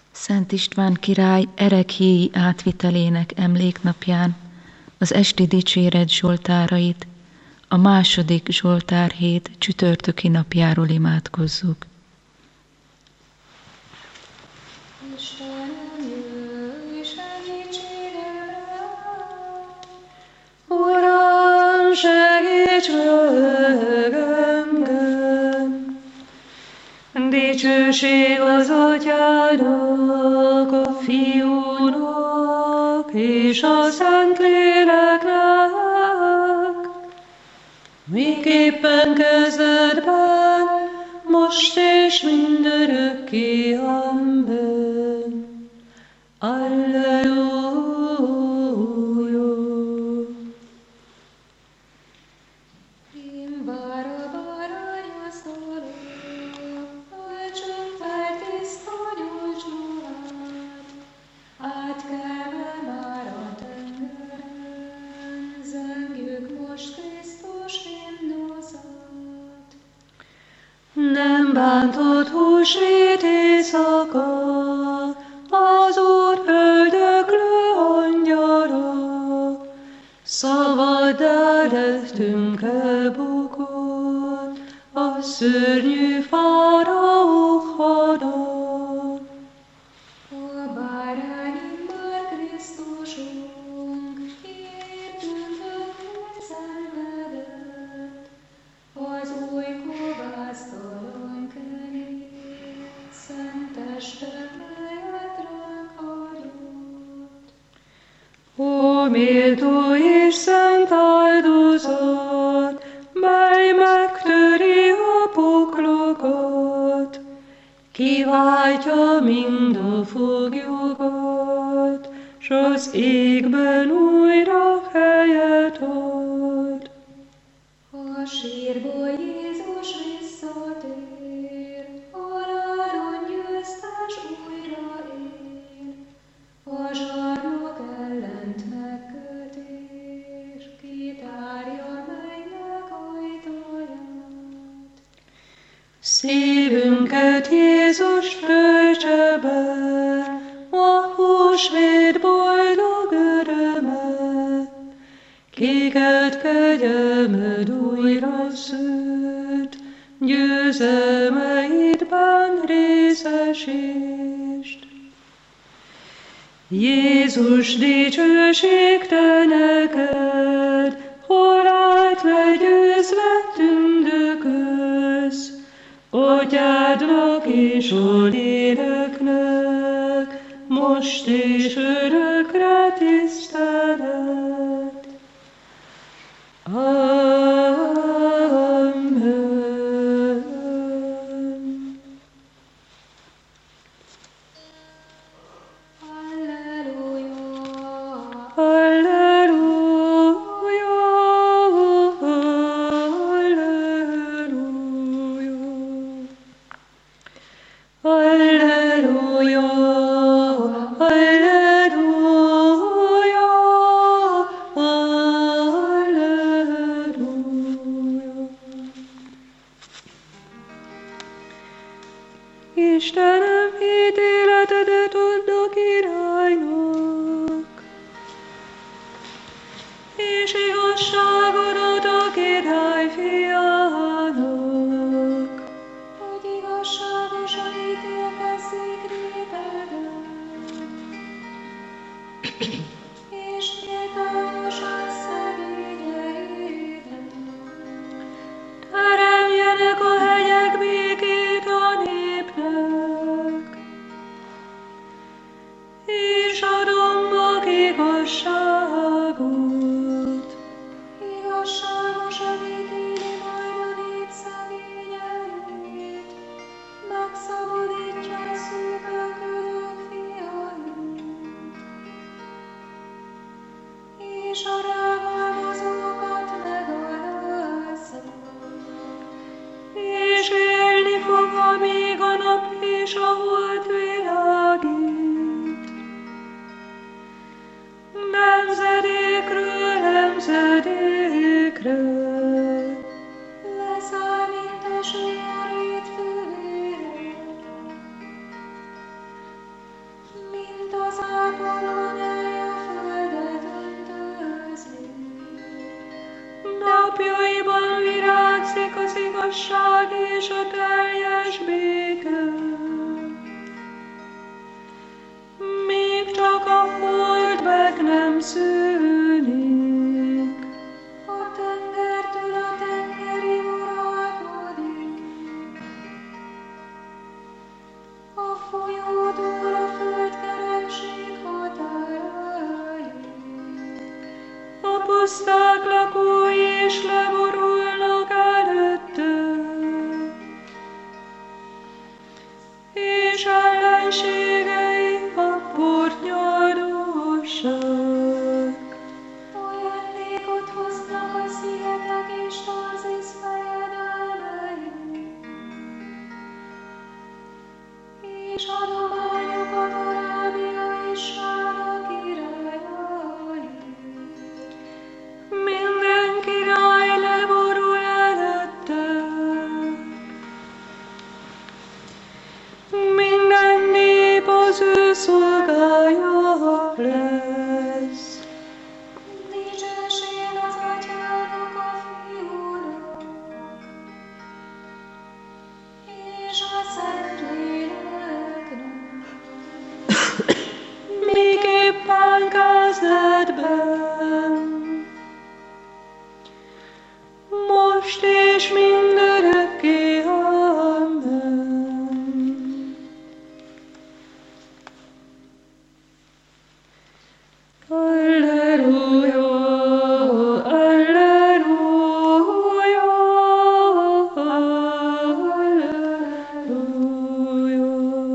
Szent István király erekhéi átvitelének emléknapján az esti dicséret zsoltárait a második zsoltárhét csütörtöki napjáról imádkozzuk. Uram, segíts meg engem! Dicsőség az Atyának, a Fiúnak és a Szentléleknek, miképpen kezdetben, most és mindörökké. Amen. Alleluja. Nem bántott húsvét éjszaka, az Úr öldöklő angyala, szabaddá lettünk-e bukott a szörnyű fáraók hada. A bárány már Krisztusunk, értünk szenvedett, az új kovásztalan kenyér, szent testet melyet ránk hagyott. Ó, méltó és szent áldozat, mely megtöri a poklokat, kiváltja mind a foglyokat, s az égben újra helyet ad. A sírból Jézus visszatér, haláron győztes újra ér, a zsarnok ellent megkötés, kitárja mennyek ajtaját. Szívünket Jézus töltse be, a húsvét boldog öröme, kiket kegyemed újra szült, győzelmeidben részesítsd. Jézus, dicsőség te neked, hol át legyőzve tündökölsz, Atyádnak és a léleknek, most és örökre tisztelet. Amen. Alleluja. Alleluja. Alleluja. Istenem, ítéletedet add a királynak, és igazságodat a király fiának, hogy igazságosan ítélkezzék népeden, és méltányosan szegényeiden. Teremjenek a hegyek békét a népnek, és a dombok igazságot. Igazságosan ítéli majd a nép szegényeit, megszabadítja a szűkölködők fiait, és a rágalmazókat megalázza, és élni fog, amíg a nap és a hold világít. Nemzedékről nemzedékre leszáll, mint eső a rét fölére. igazság és a teljes béke. Még csak a hold meg nem szűnik, a tengertől a tengerig uralkodik, a folyótól a földkerekség határáig. a puszták lakói is leborulnak előtte, és ellenségei a pornyadósak. Ajándékot hoznak a szigetek és Tarzisz fejedelmei, és adományokat Arábia és Sába királyai. Minden király leborul előtte, minden nép az ő szolgája lesz. Dicsőség az Atyának, a Fiúnak, és a Szentléleknek. Miképpen kezdetben, most és mindörökké. Amen. Alleluja, alleluja, alleluja.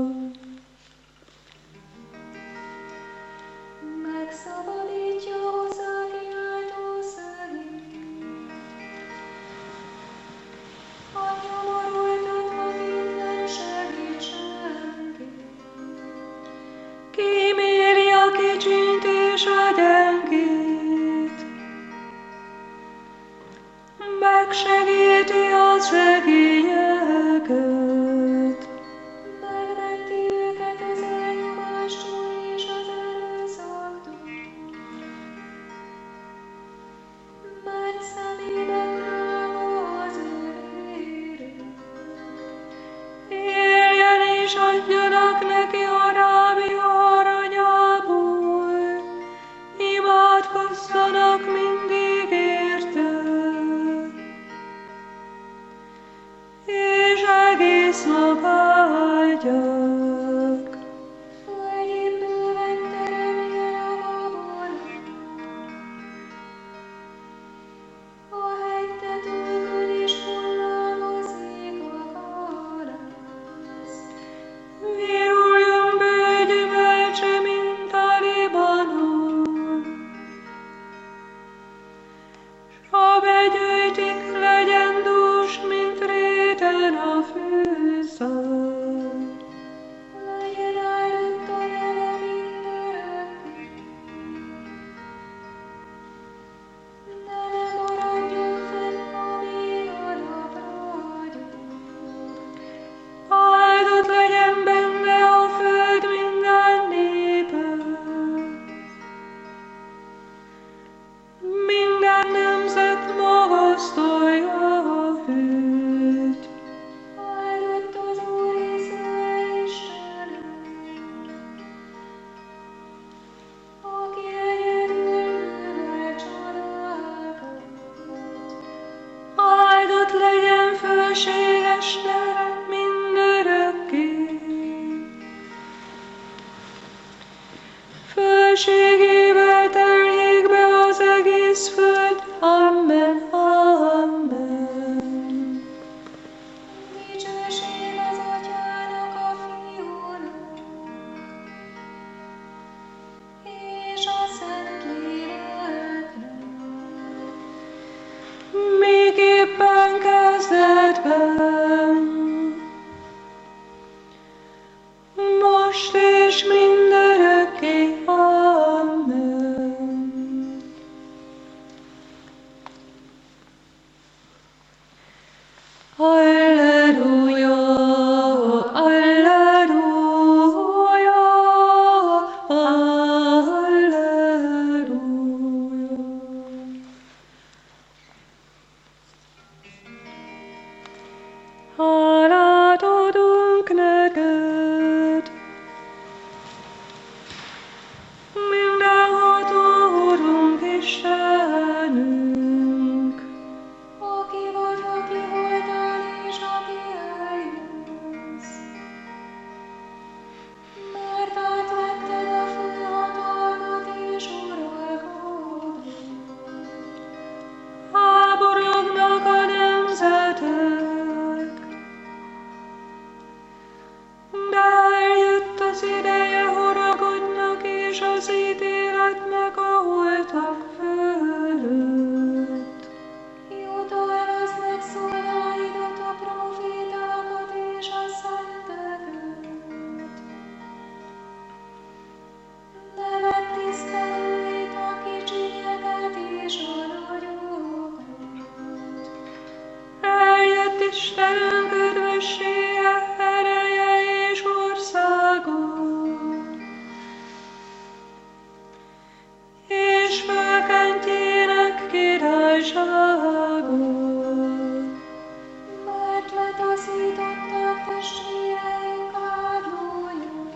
Megszabadítja hozzá kiáltó szegényt, a nyomorultat, akit nem segít senki. Kíméri a kicsint és a gyengét, megsegíti a szegényeket. Megmenti őket az elnyomástól és az erőszaktól, mert szemében drága az ő vérük. Éljen és adjanak neki Arábia aranyából, imádkozzanak mindig érte, és egész nap áldják. Földjén bőven teremje a babonát, a hegytetőkön is hullámozik a kalász. Viruljon bőgyümölcse, mint a Libanon, s ha begyűjtik, legyen dús, mint réten a fűszál. Legyen áldott a neve mindörökké, de ne maradjon fenn, amíg a nap ragyog. Áldott legyen benne a föld minden népe, minden nemzet magasztalja a őt. Áldott az Úr Izrael Istene, aki egyedül művel csodákat. Áldott legyen fölséges neve mindörökké. Fölségével teljék be az egész föld. Amen, amen. Dicsőség az Atyának, a Fiúnak, és a Szentléleknek. Miképpen kezdetben, most és mindörökké. Amen. az ideje horakodnak, és az ítéletnek a holtak fölött. Jutalmazd meg szolgáidat, a profétákat és a szenteket. Nevet tisztelőit, a kicsinyeket és a nagyokat. Eljött Istenünk üdvössége, ereje és országa, és fölkentjének királysága. Mert letaszították testvéreink vádlóját,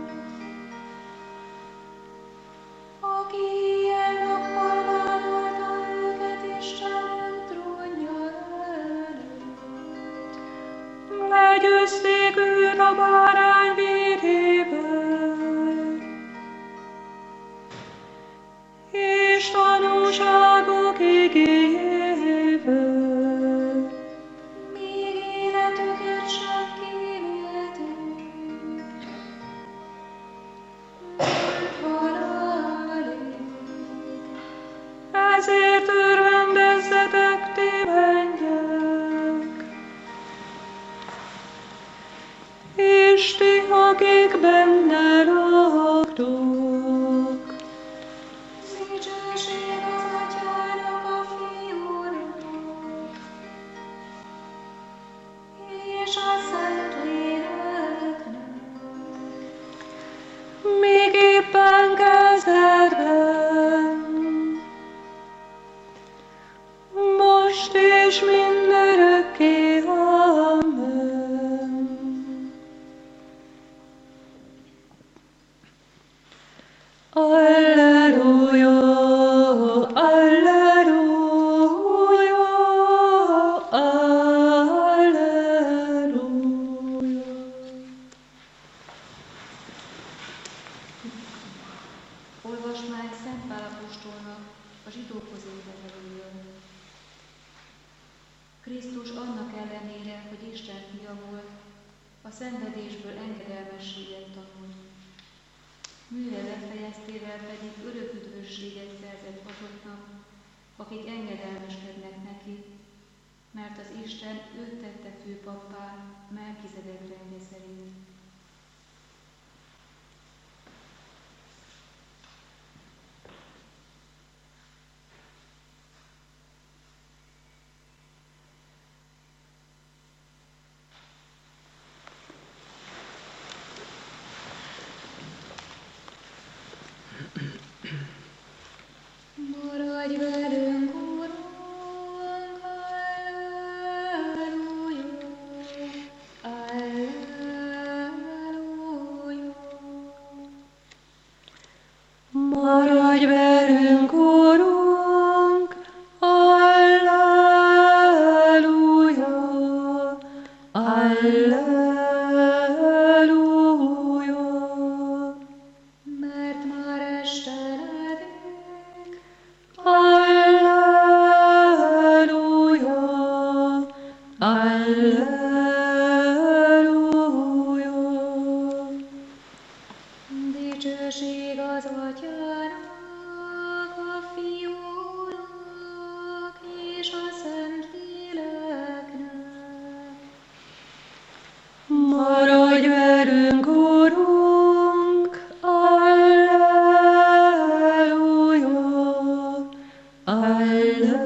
aki ilyen nappal vádolta őket Istenünk trónja előtt. Legyőzték őt a bárány vérével, és tanúságok igéjével. Míg életüket sem kímélték, mint halálig. Ezért örvendezzetek ti mennyek, és ti, akik benne laktok. Dicsőség az Atyának, a Fiúnak, és a Szentléleknek. Még éppen kezdetben, most és mindörökké. Amen. Alleluja, alleluja, alleluja. Olvasmány Szent Pál apostolnak a zsidókhoz írott leveléből. Krisztus annak ellenére, hogy Isten fia volt, a szenvedésből engedelmességet tanult. Műve befejeztével pedig örök üdvösséget szerzett azoknak, akik engedelmeskednek neki, mert az Isten őt tette főpappá Melkizedek rendje szerint. Maradj velünk, Urunk, alleluja, alleluja. Maradj velünk, Urunk, alleluja, alleluja. Mert már estenedik, Alleluja, alleluja. dicsőség az Atyának, a Fiúnak és a Szentléleknek. Maradj velünk, Urunk, alleluja, alleluja.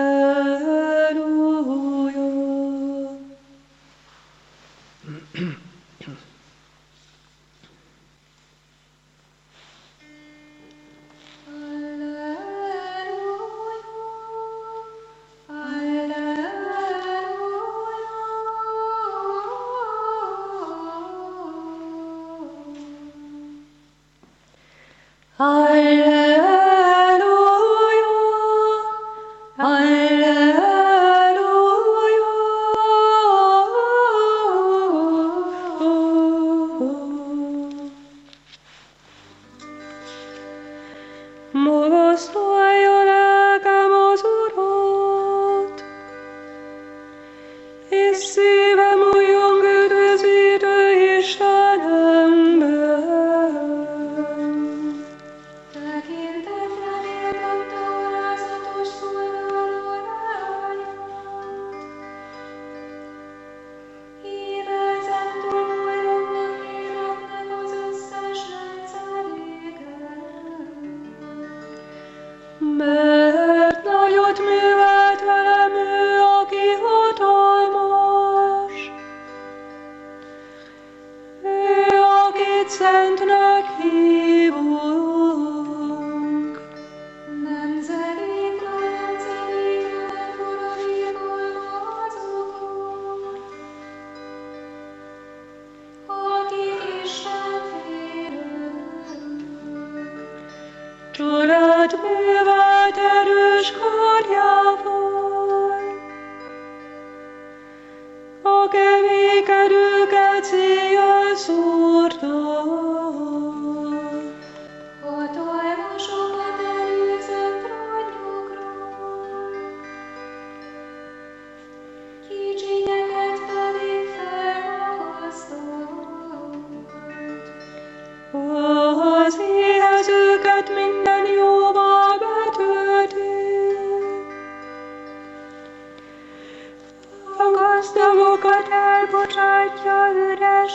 Magasztalja lelkem az Urat, és szívem újjong üdvözítő Istenemben. akit szentnek hívunk. Nemzedékről nemzedékre uralkodva azokon, akik Isten félők. Csodát művelt erős karjával, a kevékedőket széjjel szórta. Hatalmasokat előzött trónjukról, kicsinyeket pedig felmagasztott. Az éhezőket minden jóval betölti, a gazdagokat elbocsátja üres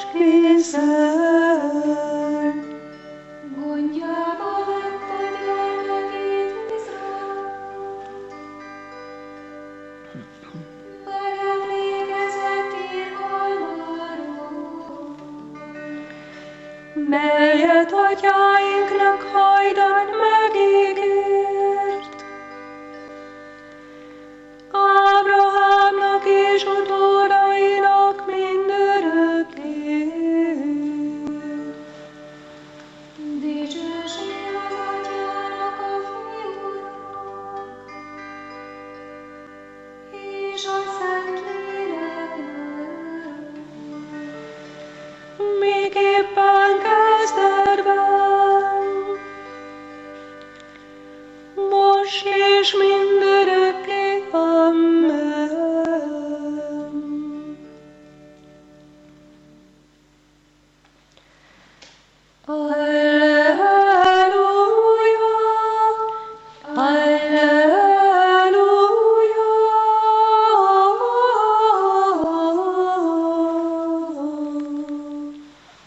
kézzel. Gondjába vette gyermekét Izrael, megemlékezett irgalmáról, melyet atyáinknak hajdan megígért. Ábrahámnak és utódainak mindörökké. dicsőség az Atyának, a Fiúnak, és a Szentléleknek, Miképpen kezdetben, most és mindörökké. Amen. Alleluja, alleluja.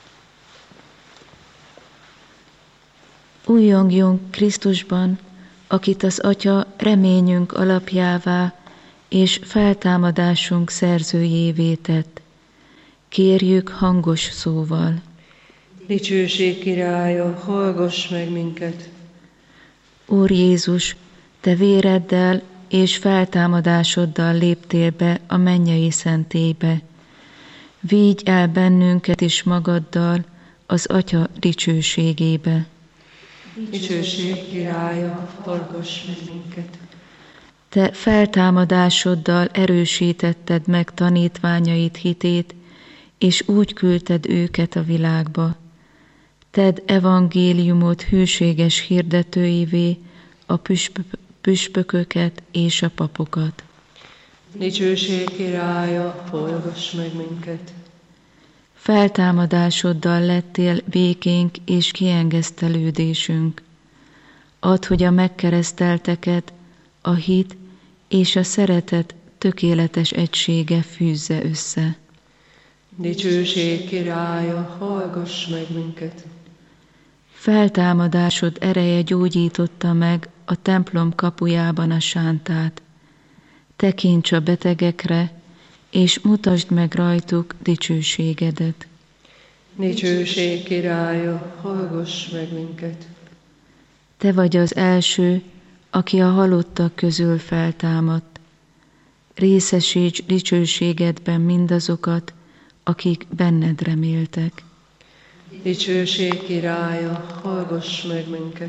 Újjongjunk Krisztusban, akit az Atya reményünk alapjává és feltámadásunk szerzőjévé tett. Kérjük hangos szóval. Dicsőség királya, hallgass meg minket! Úr Jézus, Te véreddel és feltámadásoddal léptél be a mennyei szentélybe. Vigy el bennünket is magaddal az Atya dicsőségébe. Dicsőség királya, hallgass meg minket! Te feltámadásoddal erősítetted meg tanítványaid hitét, és úgy küldted őket a világba. Tedd evangéliumot hűséges hirdetőivé a püspököket és a papokat. Dicsőség királya, hallgass meg minket! Feltámadásoddal lettél békénk és kiengesztelődésünk. Add, hogy a megkeresztelteket a hit és a szeretet tökéletes egysége fűzze össze. Dicsőség királya, hallgass meg minket! Feltámadásod ereje gyógyította meg a templom kapujában a sántát. Tekints a betegekre, és mutasd meg rajtuk dicsőségedet. Dicsőség királya, hallgass meg minket! Te vagy az első, aki a halottak közül feltámadt. Részesíts dicsőségedben mindazokat, akik benned reméltek. Dicsőség királya, hallgass meg minket!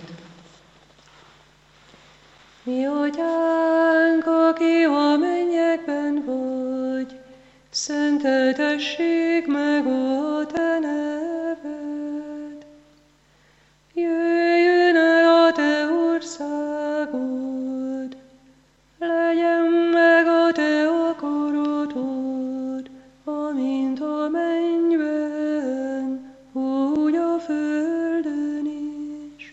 Mi atyánk, aki a mennyekben vagy, szenteltessék meg a te neved. Jöjjön el a te országod, legyen meg a te akaratod, amint a mennyben, úgy a földön is.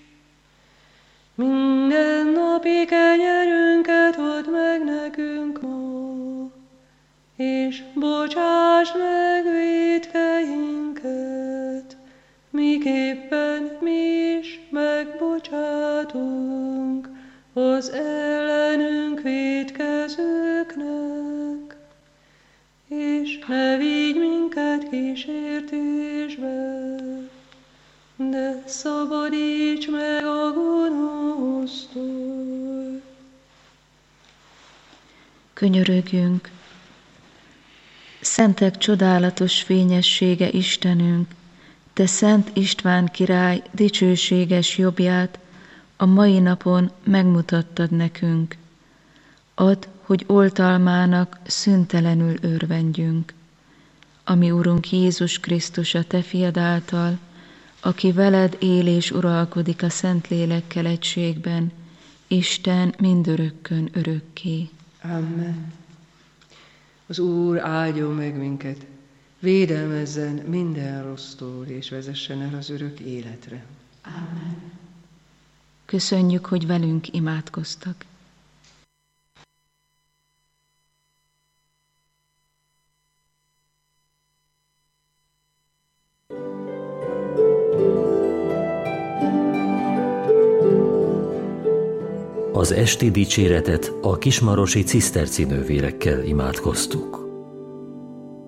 Minden napi kenyerünket add meg nekünk ma, és bocsásd meg vétkeinket, miképpen mi is megbocsátunk az ellenünk vétkezőknek, és ne vigy minket kísértésbe, de szabadíts meg a gonosztól. Könyörögjünk. Szentek csodálatos fényessége Istenünk, te Szent István király dicsőséges jobbját a mai napon megmutattad nekünk. Add, hogy oltalmának szüntelenül örvendjünk. Ami Urunk Jézus Krisztus a te fiad által, aki veled él és uralkodik a Szentlélekkel egységben, Isten mindörökkön örökké. Amen. Az Úr áldjon meg minket, védelmezzen minden rossztól, és vezessen el az örök életre. Amen. Köszönjük, hogy velünk imádkoztak. Az esti dicséretet a kismarosi ciszterci nővérekkel imádkoztuk.